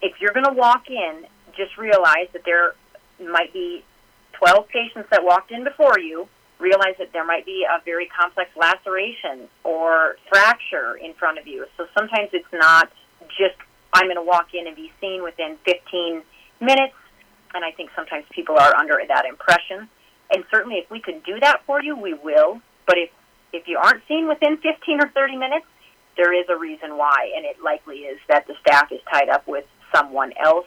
if you're going to walk in, just realize that there might be 12 patients that walked in before you. Realize that there might be a very complex laceration or fracture in front of you. So sometimes it's not just, I'm going to walk in and be seen within 15 minutes, and I think sometimes people are under that impression. And certainly if we can do that for you, we will. But if you aren't seen within 15 or 30 minutes, there is a reason why, and it likely is that the staff is tied up with someone else